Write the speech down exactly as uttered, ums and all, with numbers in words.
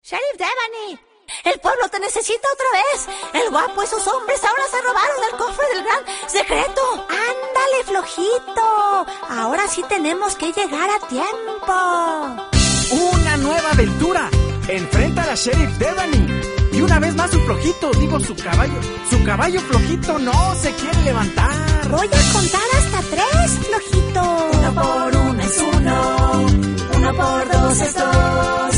Sheriff Devani, el pueblo te necesita otra vez. El guapo y sus hombres ahora se robaron el cofre del gran secreto. Ándale, flojito. Ahora sí tenemos que llegar a tiempo. Una nueva aventura. Enfrenta a la Sheriff Devani. Y una vez más su flojito, digo su caballo. Su caballo flojito no se quiere levantar. Voy a contar hasta tres, flojito. Uno por uno es uno. Uno por dos es dos.